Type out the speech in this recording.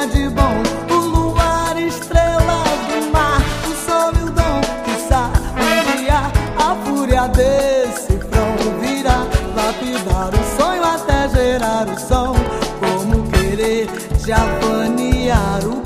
de bom? O luar, estrela do mar, o sol e o dom, quiçá um dia a fúria desse frão virá lapidar o sonho até gerar o som, como querer de avanear o